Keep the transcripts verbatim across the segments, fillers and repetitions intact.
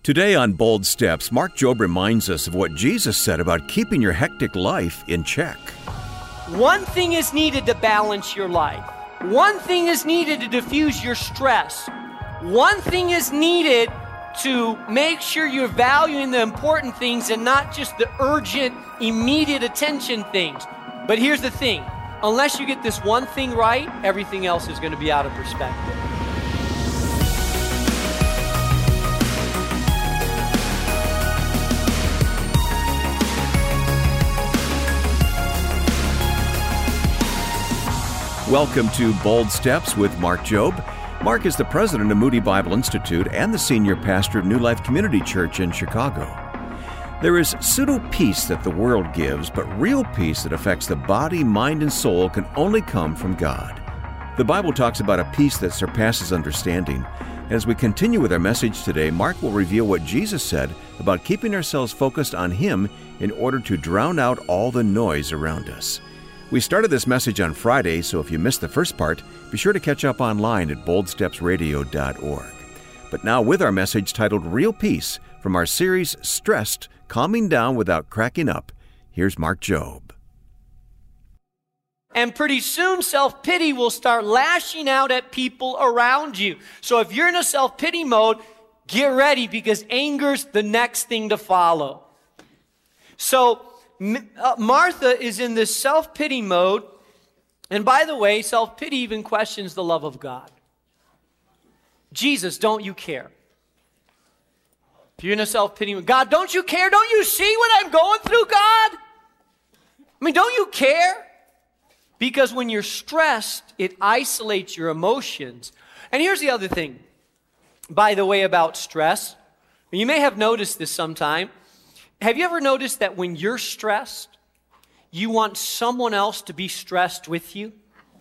Today on Bold Steps, Mark Jobe reminds us of what Jesus said about keeping your hectic life in check. One thing is needed to balance your life. One thing is needed to diffuse your stress. One thing is needed to make sure you're valuing the important things and not just the urgent, immediate attention things. But here's the thing. Unless you get this one thing right, everything else is going to be out of perspective. Welcome to Bold Steps with Mark Jobe. Mark is the president of Moody Bible Institute and the senior pastor of New Life Community Church in Chicago. There is pseudo-peace that the world gives, but real peace that affects the body, mind, and soul can only come from God. The Bible talks about a peace that surpasses understanding. As we continue with our message today, Mark will reveal what Jesus said about keeping ourselves focused on Him in order to drown out all the noise around us. We started this message on Friday, so if you missed the first part, be sure to catch up online at bold steps radio dot org. But now with our message titled Real Peace from our series Stressed, Calming Down Without Cracking Up, here's Mark Jobe. And pretty soon self-pity will start lashing out at people around you. So if you're in a self-pity mode, get ready because anger's the next thing to follow. So Uh, Martha is in this self-pity mode. And by the way, self-pity even questions the love of God. Jesus, don't you care? If you're in a self-pity mode, God, don't you care? Don't you see what I'm going through, God? I mean, don't you care? Because when you're stressed, it isolates your emotions. And here's the other thing, by the way, about stress. You may have noticed this sometime. Have you ever noticed that when you're stressed, you want someone else to be stressed with you?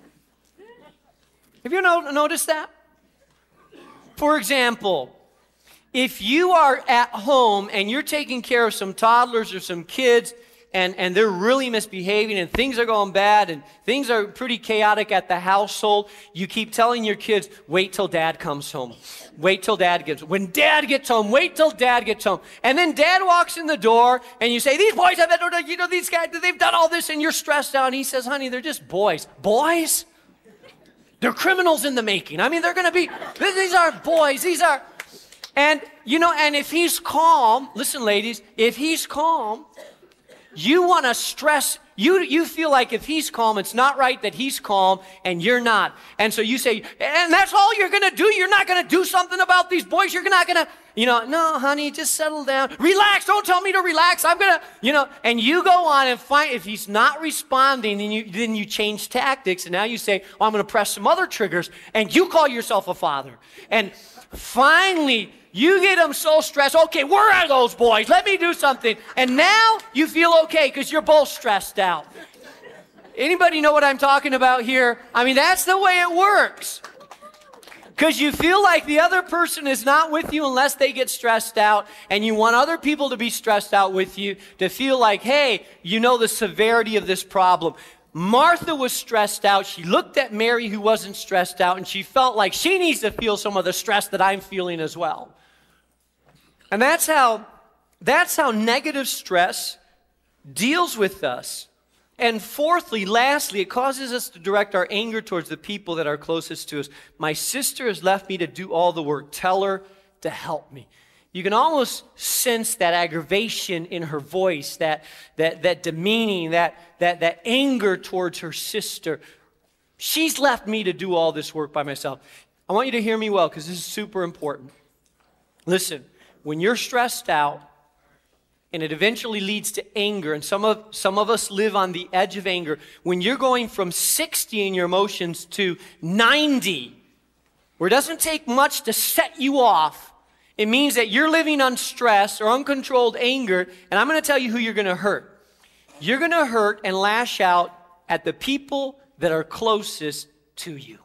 Have you no- noticed that? For example, if you are at home and you're taking care of some toddlers or some kids and, and they're really misbehaving and things are going bad and things are pretty chaotic at the household, you keep telling your kids, wait till dad comes home. Wait till dad gets home. When dad gets home, wait till dad gets home. And then dad walks in the door and you say, these boys have, you know, these guys, they've done all this and you're stressed out. And he says, honey, they're just boys. Boys? They're criminals in the making. I mean, they're going to be, these are boys. These are, and you know, and if he's calm, listen ladies, if he's calm, you want to stress, you you feel like if he's calm, it's not right that he's calm and you're not. And so you say, and that's all you're going to do? You're not going to do something about these boys? You're not going to, you know, no, honey, just settle down. Relax. Don't tell me to relax. I'm going to, you know, and you go on and find, if he's not responding, then you, then you change tactics. And now you say, oh, I'm going to press some other triggers. And you call yourself a father. And finally, you get them so stressed. Okay, where are those boys? Let me do something. And now you feel okay because you're both stressed out. Anybody know what I'm talking about here? I mean, that's the way it works. Because you feel like the other person is not with you unless they get stressed out. And you want other people to be stressed out with you to feel like, hey, you know the severity of this problem. Martha was stressed out. She looked at Mary who wasn't stressed out. And she felt like she needs to feel some of the stress that I'm feeling as well. And that's how, that's how negative stress deals with us. And fourthly, lastly, it causes us to direct our anger towards the people that are closest to us. My sister has left me to do all the work. Tell her to help me. You can almost sense that aggravation in her voice, that, that, that demeaning, that, that, that anger towards her sister. She's left me to do all this work by myself. I want you to hear me well because this is super important. Listen. When you're stressed out, and it eventually leads to anger, and some of some of us live on the edge of anger, when you're going from sixty in your emotions to ninety, where it doesn't take much to set you off, it means that you're living on stress or uncontrolled anger, and I'm going to tell you who you're going to hurt. You're going to hurt and lash out at the people that are closest to you.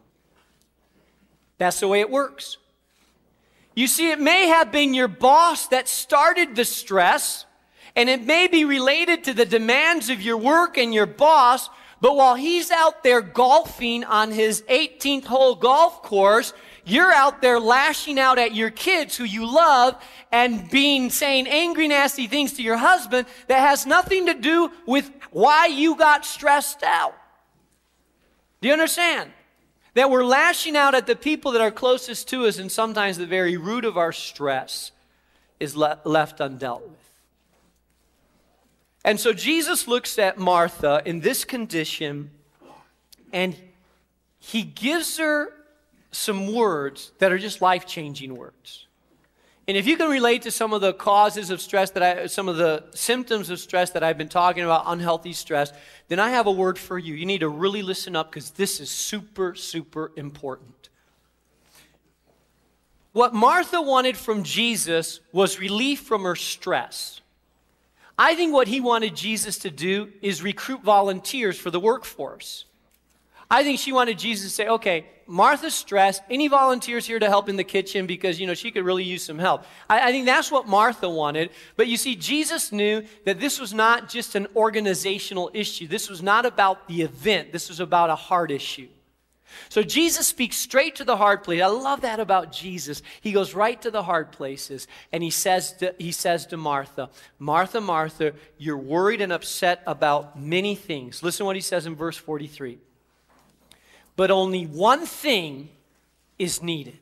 That's the way it works. You see, it may have been your boss that started the stress, and it may be related to the demands of your work and your boss, but while he's out there golfing on his eighteenth hole golf course, You're out there lashing out at your kids who you love and being saying angry, nasty things to your husband that has nothing to do with why you got stressed out. Do you understand? That we're lashing out at the people that are closest to us, and sometimes the very root of our stress is le- left undealt with. And so Jesus looks at Martha in this condition, and he gives her some words that are just life-changing words. And if you can relate to some of the causes of stress that I, some of the symptoms of stress that I've been talking about, unhealthy stress, then I have a word for you. You need to really listen up because this is super, super important. What Martha wanted from Jesus was relief from her stress. I think what he wanted Jesus to do is recruit volunteers for the workforce. I think she wanted Jesus to say, okay, Martha's stressed. Any volunteers here to help in the kitchen? Because, you know, she could really use some help. I, I think that's what Martha wanted. But you see, Jesus knew that this was not just an organizational issue. This was not about the event. This was about a heart issue. So Jesus speaks straight to the hard place. I love that about Jesus. He goes right to the hard places. And he says to, he says to Martha, Martha, Martha, you're worried and upset about many things. Listen to what he says in verse forty-three. But only one thing is needed.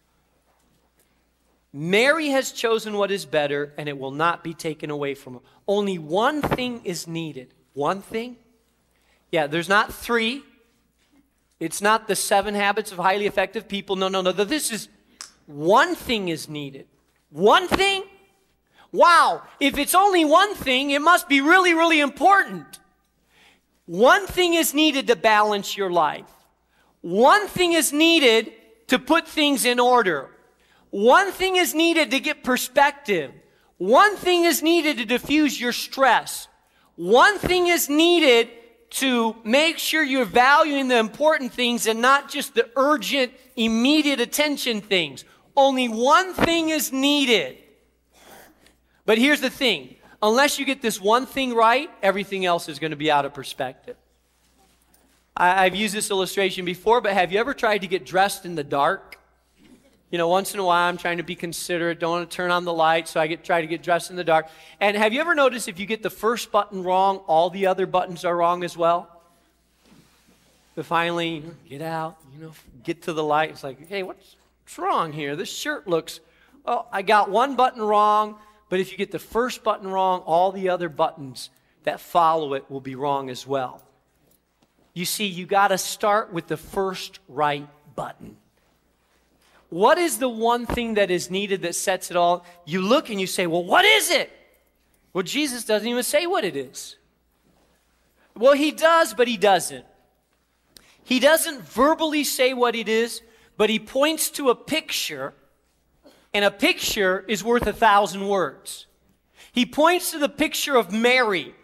Mary has chosen what is better, and it will not be taken away from her. Only one thing is needed. One thing? Yeah, there's not three. It's not the seven habits of highly effective people. No, no, no. This is one thing is needed. One thing? Wow. If it's only one thing, it must be really, really important. One thing is needed to balance your life. One thing is needed to put things in order. One thing is needed to get perspective. One thing is needed to diffuse your stress. One thing is needed to make sure you're valuing the important things and not just the urgent, immediate attention things. Only one thing is needed. But here's the thing. Unless you get this one thing right, everything else is going to be out of perspective. I, I've used this illustration before, but have you ever tried to get dressed in the dark? You know, once in a while I'm trying to be considerate, don't want to turn on the light, so I get try to get dressed in the dark. And have you ever noticed if you get the first button wrong, all the other buttons are wrong as well? But finally, get out, you know, get to the light. It's like, hey, what's, what's wrong here? This shirt looks, well, I got one button wrong, but if you get the first button wrong, all the other buttons that follow it will be wrong as well. You see, you got to start with the first right button. What is the one thing that is needed that sets it all? You look and you say, well, what is it? Well, Jesus doesn't even say what it is. Well, he does, but he doesn't. He doesn't verbally say what it is, but he points to a picture, and a picture is worth a thousand words. He points to the picture of Mary.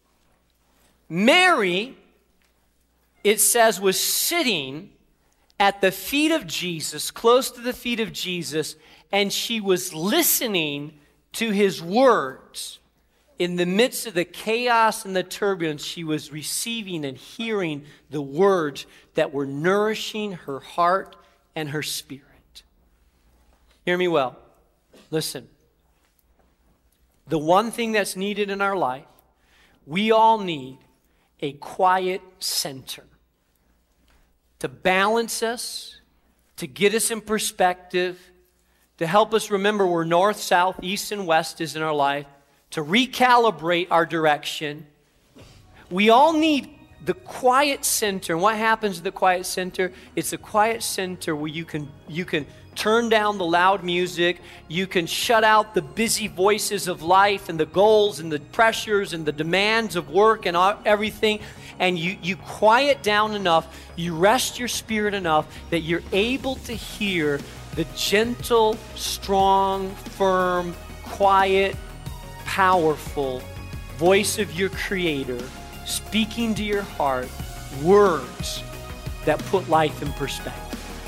Mary, it says, was sitting at the feet of Jesus, close to the feet of Jesus, and she was listening to his words. In the midst of the chaos and the turbulence, she was receiving and hearing the words that were nourishing her heart and her spirit. Hear me well. Listen. The one thing that's needed in our life, we all need a quiet center to balance us, to get us in perspective, to help us remember where north, south, east, and west is in our life, to recalibrate our direction. We all need the quiet center. And what happens at the quiet center? It's a quiet center where you can you can turn down the loud music, you can shut out the busy voices of life and the goals and the pressures and the demands of work and all, everything, and you, you quiet down enough, you rest your spirit enough that you're able to hear the gentle, strong, firm, quiet, powerful voice of your Creator speaking to your heart words that put life in perspective.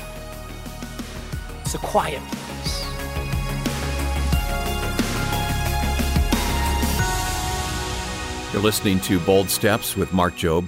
It's a quiet place. You're listening to Bold Steps with Mark Jobe.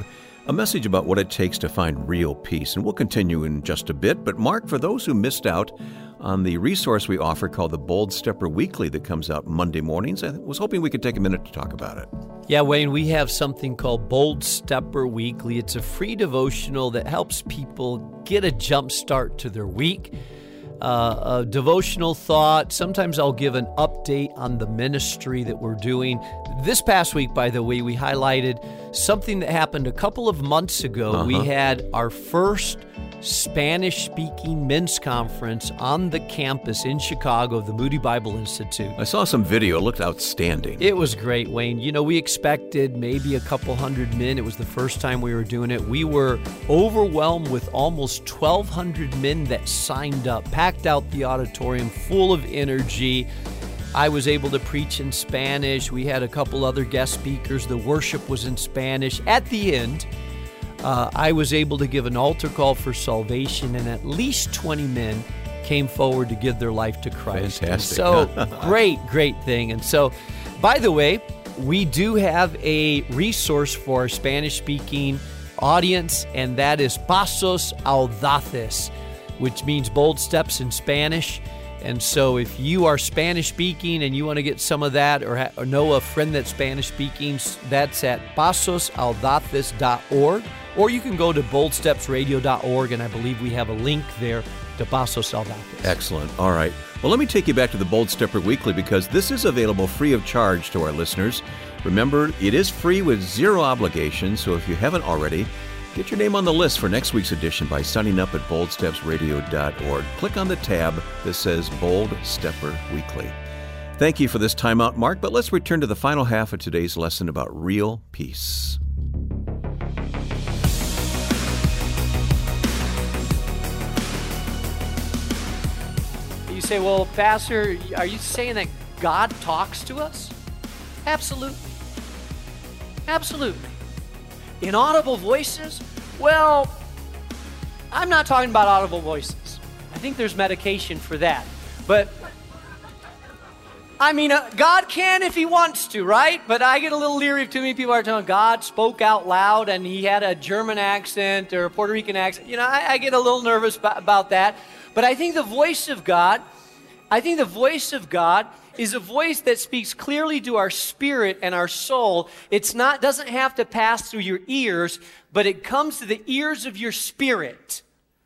a message about what it takes to find real peace. And we'll continue in just a bit. But Mark, for those who missed out on the resource we offer called the Bold Stepper Weekly that comes out Monday mornings, I was hoping we could take a minute to talk about it. Yeah, Wayne, we have something called Bold Stepper Weekly. It's a free devotional that helps people get a jump start to their week. Uh, a devotional thought. Sometimes I'll give an update on the ministry that we're doing. This past week, by the way, we highlighted something that happened a couple of months ago. Uh-huh. We had our first Spanish-speaking men's conference on the campus in Chicago of the Moody Bible Institute. I saw some video. It looked outstanding. It was great, Wayne. You know, we expected maybe a couple hundred men. It was the first time we were doing it. We were overwhelmed with almost twelve hundred men that signed up, packed out the auditorium full of energy. I was able to preach in Spanish. We had a couple other guest speakers. The worship was in Spanish. At the end, Uh, I was able to give an altar call for salvation, and at least twenty men came forward to give their life to Christ. Fantastic. So great, great thing. And so, by the way, we do have a resource for our Spanish-speaking audience, and that is Pasos Audaces, which means bold steps in Spanish. And so if you are Spanish-speaking and you want to get some of that, or, ha- or know a friend that's Spanish-speaking, that's at pasos audaces dot org. Or you can go to bold steps radio dot org, and I believe we have a link there to Pasos Audaces. Excellent. All right. Well, let me take you back to the Bold Stepper Weekly, because this is available free of charge to our listeners. Remember, it is free with zero obligation, so if you haven't already, get your name on the list for next week's edition by signing up at bold steps radio dot org. Click on the tab that says Bold Stepper Weekly. Thank you for this time out, Mark, but let's return to the final half of today's lesson about real peace. You say, well, Pastor, are you saying that God talks to us? Absolutely. Absolutely. Inaudible voices? Well, I'm not talking about audible voices. I think there's medication for that. But, I mean, uh, God can if he wants to, right? But I get a little leery if too many people are telling God spoke out loud and he had a German accent or a Puerto Rican accent. You know, I, I get a little nervous b- about that. But I think the voice of God, I think the voice of God is a voice that speaks clearly to our spirit and our soul. It's not, doesn't have to pass through your ears, but it comes to the ears of your spirit.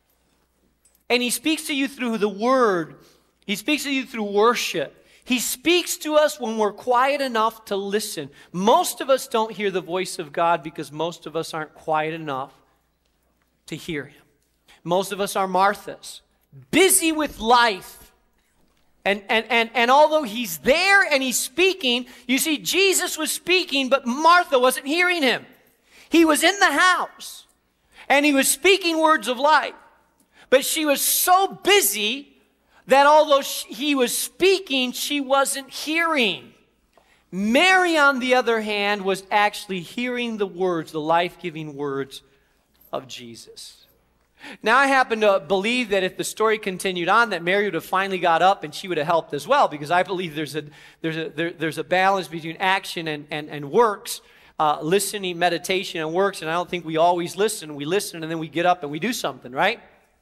And he speaks to you through the word. He speaks to you through worship. He speaks to us when we're quiet enough to listen. Most of us don't hear the voice of God because most of us aren't quiet enough to hear him. Most of us are Marthas, busy with life. And, and, and, and although he's there and he's speaking, you see, Jesus was speaking, but Martha wasn't hearing him. He was in the house, and he was speaking words of life. But she was so busy that although she, he was speaking, she wasn't hearing. Mary, on the other hand, was actually hearing the words, the life-giving words of Jesus. Now, I happen to believe that if the story continued on, that Mary would have finally got up and she would have helped as well, because I believe there's a there's a there, there's a balance between action and and, and works, uh, listening, meditation, and works. And I don't think we always listen. We listen and then we get up and we do something, right?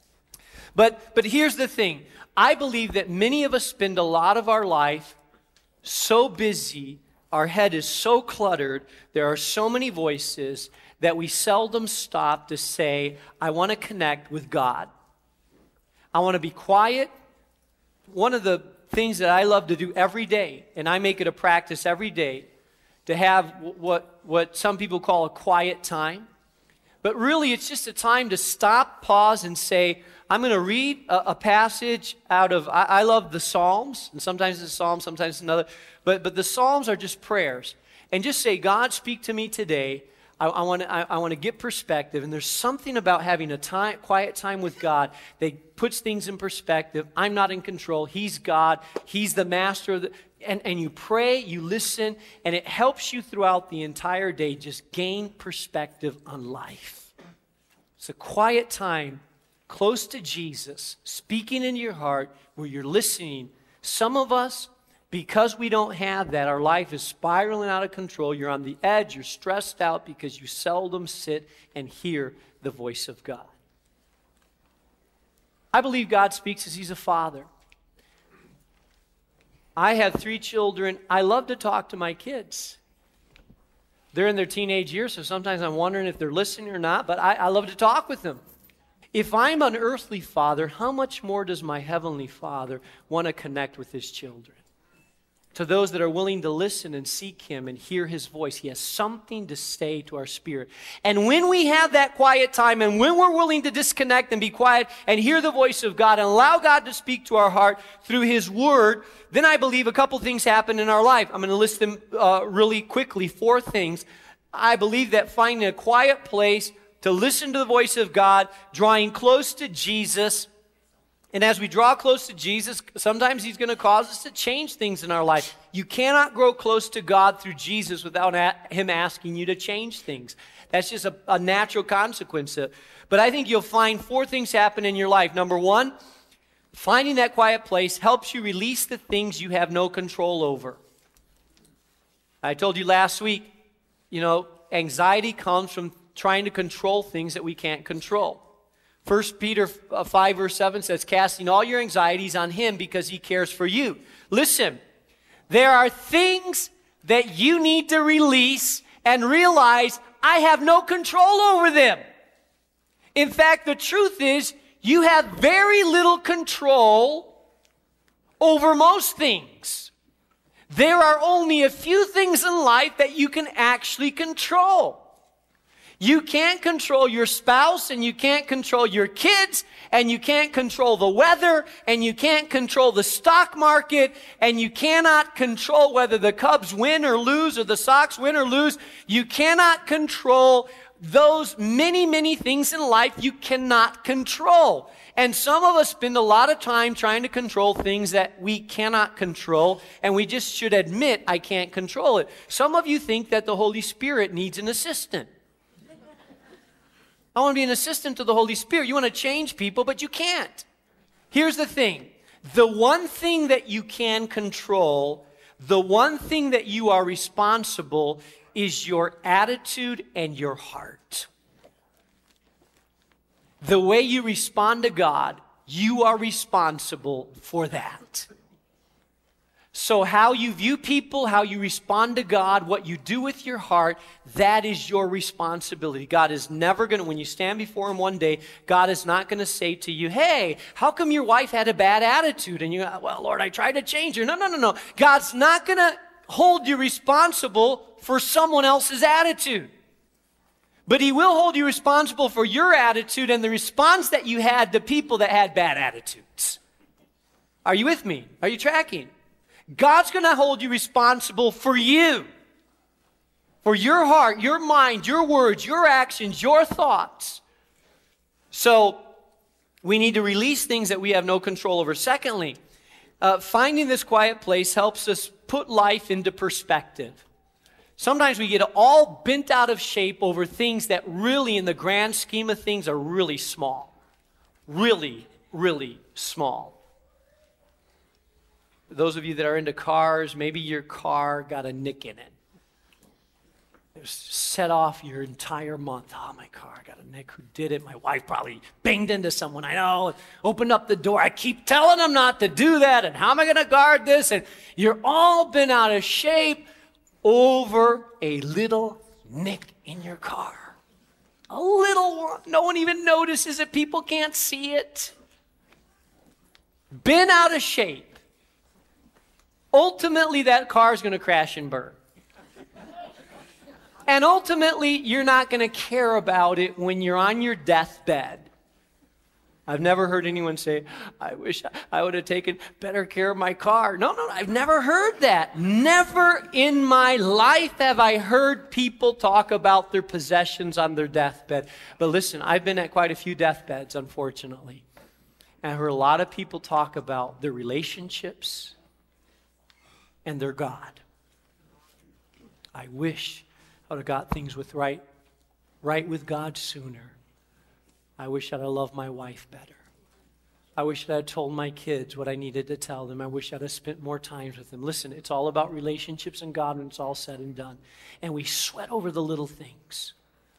But but here's the thing: I believe that many of us spend a lot of our life so busy, our head is so cluttered, there are so many voices, that we seldom stop to say, I want to connect with God. I want to be quiet. One of the things that I love to do every day, and I make it a practice every day, to have what, what some people call a quiet time. But really, it's just a time to stop, pause, and say, I'm going to read a, a passage out of, I, I love the Psalms, and sometimes it's a Psalm, sometimes it's another, but, but the Psalms are just prayers. And just say, God, speak to me today. I, I want to I, I want to get perspective, and there's something about having a time, quiet time with God that puts things in perspective. I'm not in control. He's God. He's the master of the, and, and you pray, you listen, and it helps you throughout the entire day just gain perspective on life. It's a quiet time close to Jesus, speaking into your heart, where you're listening. Some of us, Because we don't have that, our life is spiraling out of control. You're on the edge. You're stressed out because you seldom sit and hear the voice of God. I believe God speaks as He's a father. I have three children. I love to talk to my kids. They're in their teenage years, so sometimes I'm wondering if they're listening or not, but I, I love to talk with them. If I'm an earthly father, how much more does my heavenly Father want to connect with His children? To those that are willing to listen and seek Him and hear His voice, He has something to say to our spirit. And when we have that quiet time and when we're willing to disconnect and be quiet and hear the voice of God and allow God to speak to our heart through His Word, then I believe a couple things happen in our life. I'm going to list them uh, really quickly, four things. I believe that finding a quiet place to listen to the voice of God, drawing close to Jesus. And as we draw close to Jesus, sometimes He's going to cause us to change things in our life. You cannot grow close to God through Jesus without a- Him asking you to change things. That's just a, a natural consequence. Of, but I think you'll find four things happen in your life. Number one, finding that quiet place helps you release the things you have no control over. I told you last week, you know, anxiety comes from trying to control things that we can't control. First Peter five verse seven says, casting all your anxieties on Him because He cares for you. Listen, there are things that you need to release and realize I have no control over them. In fact, the truth is you have very little control over most things. There are only a few things in life that you can actually control. You can't control your spouse, and you can't control your kids, and you can't control the weather, and you can't control the stock market, and you cannot control whether the Cubs win or lose or the Sox win or lose. You cannot control those many, many things in life you cannot control. And some of us spend a lot of time trying to control things that we cannot control, and we just should admit, I can't control it. Some of you think that the Holy Spirit needs an assistant. I want to be an assistant to the Holy Spirit. You want to change people, but you can't. Here's the thing. The one thing that you can control, the one thing that you are responsible is your attitude and your heart. The way you respond to God, you are responsible for that. So how you view people, how you respond to God, what you do with your heart, that is your responsibility. God is never going to, when you stand before Him one day, God is not going to say to you, hey, how come your wife had a bad attitude? And you go, well, Lord, I tried to change her. No, no, no, no. God's not going to hold you responsible for someone else's attitude. But He will hold you responsible for your attitude and the response that you had to people that had bad attitudes. Are you with me? Are you tracking? God's going to hold you responsible for you, for your heart, your mind, your words, your actions, your thoughts. So we need to release things that we have no control over. Secondly, uh, finding this quiet place helps us put life into perspective. Sometimes we get all bent out of shape over things that really, in the grand scheme of things, are really small. Really, really small. Those of you that are into cars, maybe your car got a nick in it. It set off your entire month. Oh, my car got a nick. Who did it? My wife probably banged into someone I know. Opened up the door. I keep telling them not to do that. And how am I going to guard this? And you're all been out of shape over a little nick in your car. A little one. No one even notices it. People can't see it. Been out of shape. Ultimately, that car is going to crash and burn. And ultimately, you're not going to care about it when you're on your deathbed. I've never heard anyone say, I wish I would have taken better care of my car. No, no, I've never heard that. Never in my life have I heard people talk about their possessions on their deathbed. But listen, I've been at quite a few deathbeds, unfortunately. And I heard a lot of people talk about their relationships and their God. I wish I would have got things with right, right with God sooner. I wish I'd have loved my wife better. I wish that I had told my kids what I needed to tell them. I wish I'd have spent more time with them. Listen, it's all about relationships and God when it's all said and done. And we sweat over the little things.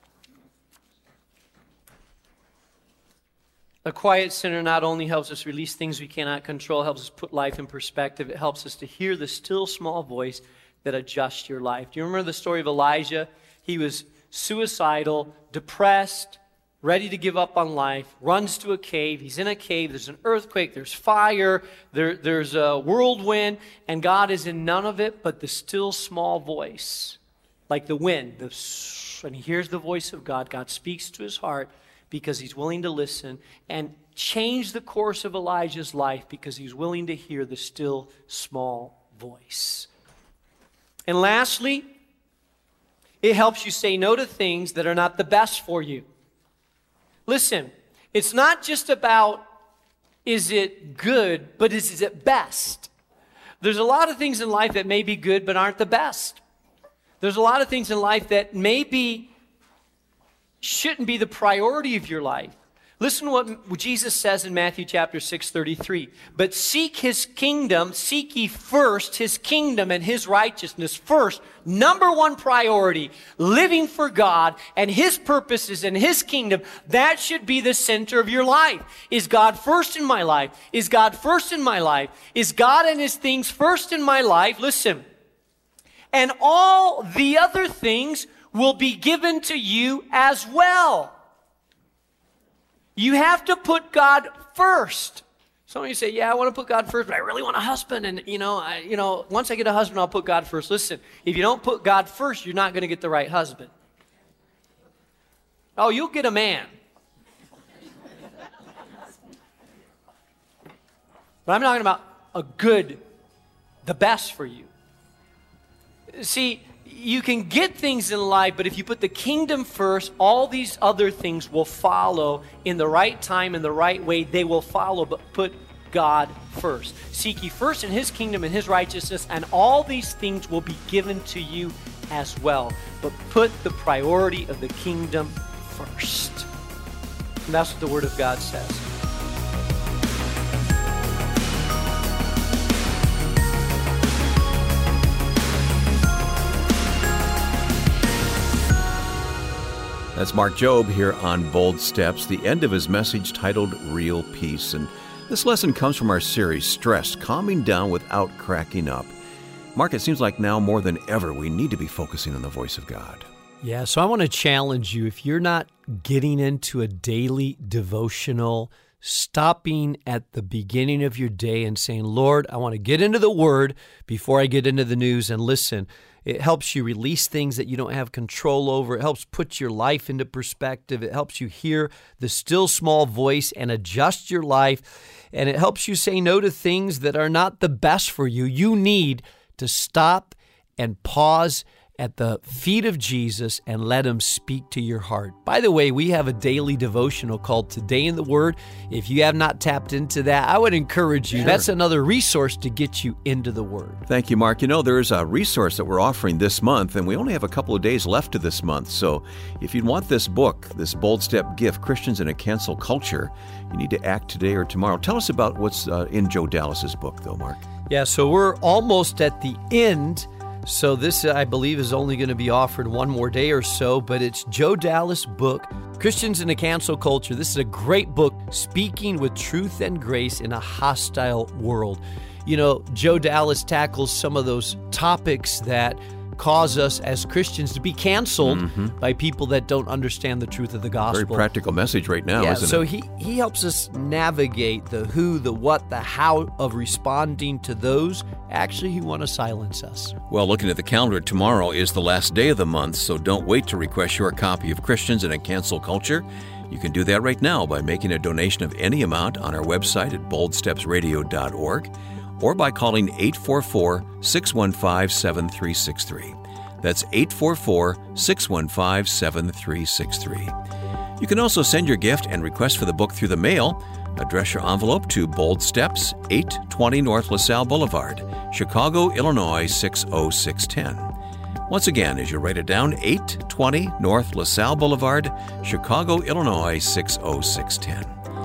A quiet sinner not only helps us release things we cannot control, helps us put life in perspective, it helps us to hear the still small voice that adjusts your life. Do you remember the story of Elijah? He was suicidal, depressed, ready to give up on life, runs to a cave. He's in a cave. There's an earthquake. There's fire. There, there's a whirlwind. And God is in none of it but the still small voice, like the wind. The, and he hears the voice of God. God speaks to his heart because he's willing to listen and change the course of Elijah's life because he's willing to hear the still small voice. And lastly, it helps you say no to things that are not the best for you. Listen, it's not just about is it good, but is it best? There's a lot of things in life that may be good but aren't the best. There's a lot of things in life that maybe shouldn't be the priority of your life. Listen to what Jesus says in Matthew chapter six thirty-three. But seek his kingdom, seek ye first his kingdom and his righteousness first. Number one priority, living for God and his purposes and his kingdom. That should be the center of your life. Is God first in my life? Is God first in my life? Is God and his things first in my life? Listen. And all the other things will be given to you as well. You have to put God first. Some of you say, yeah, I want to put God first, but I really want a husband. And, you know, I, you know, once I get a husband, I'll put God first. Listen, if you don't put God first, you're not going to get the right husband. Oh, you'll get a man. But I'm talking about a good, the best for you. See, you can get things in life, but if you put the kingdom first, all these other things will follow in the right time, in the right way. They will follow, but put God first. Seek ye first in his kingdom and his righteousness, and all these things will be given to you as well. But put the priority of the kingdom first. And that's what the Word of God says. That's Mark Jobe here on Bold Steps, the end of his message titled Real Peace. And this lesson comes from our series, Stress, Calming Down Without Cracking Up. Mark, it seems like now more than ever we need to be focusing on the voice of God. Yeah, so I want to challenge you, if you're not getting into a daily devotional, stopping at the beginning of your day and saying, Lord, I want to get into the Word before I get into the news and listen. It helps you release things that you don't have control over. It helps put your life into perspective. It helps you hear the still small voice and adjust your life. And it helps you say no to things that are not the best for you. You need to stop and pause at the feet of Jesus and let him speak to your heart. By the way, we have a daily devotional called Today in the Word. If you have not tapped into that, I would encourage you. Sure. That's another resource to get you into the Word. Thank you, Mark. You know, there's a resource that we're offering this month, and we only have a couple of days left to this month. So if you want this book, this Bold Step gift, Christians in a Cancel Culture, you need to act today or tomorrow. Tell us about what's uh, in Joe Dallas's book, though, Mark. Yeah, so we're almost at the end. So this, I believe, is only going to be offered one more day or so, but it's Joe Dallas' book, Christians in a Cancel Culture. This is a great book, speaking with truth and grace in a hostile world. You know, Joe Dallas tackles some of those topics that cause us as Christians to be canceled mm-hmm. by people that don't understand the truth of the gospel. Very practical message right now, yeah, isn't so it? So he, he helps us navigate the who, the what, the how of responding to those actually who want to silence us. Well, looking at the calendar, tomorrow is the last day of the month, so don't wait to request your copy of Christians in a Cancel Culture. You can do that right now by making a donation of any amount on our website at bold steps radio dot org. or by calling eight four four, six one five, seven three six three. That's eight four four, six one five, seven three six three. You can also send your gift and request for the book through the mail. Address your envelope to Bold Steps, eight twenty North LaSalle Boulevard, Chicago, Illinois, six oh six one oh. Once again, as you write it down, eight twenty North LaSalle Boulevard, Chicago, Illinois, six oh six one oh.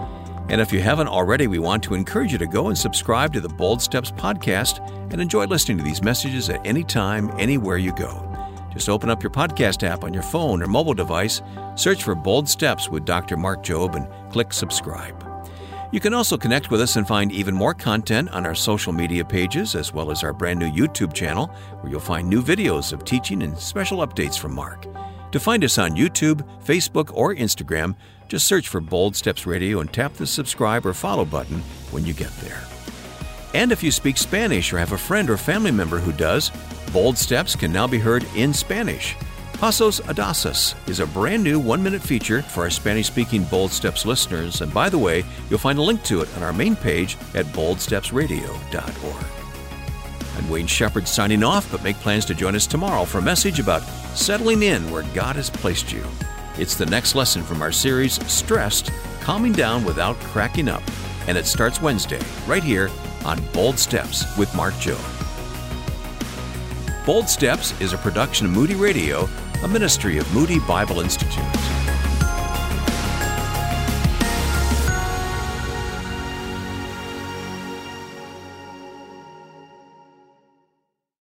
And if you haven't already, we want to encourage you to go and subscribe to the Bold Steps podcast and enjoy listening to these messages at any time, anywhere you go. Just open up your podcast app on your phone or mobile device, search for Bold Steps with Doctor Mark Jobe, and click subscribe. You can also connect with us and find even more content on our social media pages, as well as our brand new YouTube channel, where you'll find new videos of teaching and special updates from Mark. To find us on YouTube, Facebook, or Instagram, just search for Bold Steps Radio and tap the subscribe or follow button when you get there. And if you speak Spanish or have a friend or family member who does, Bold Steps can now be heard in Spanish. Pasos Audaces is a brand new one-minute feature for our Spanish-speaking Bold Steps listeners, and by the way, you'll find a link to it on our main page at bold steps radio dot org. I'm Wayne Shepherd signing off, but make plans to join us tomorrow for a message about settling in where God has placed you. It's the next lesson from our series, Stressed, Calming Down Without Cracking Up, and it starts Wednesday, right here on Bold Steps with Mark Jobe. Bold Steps is a production of Moody Radio, a ministry of Moody Bible Institute.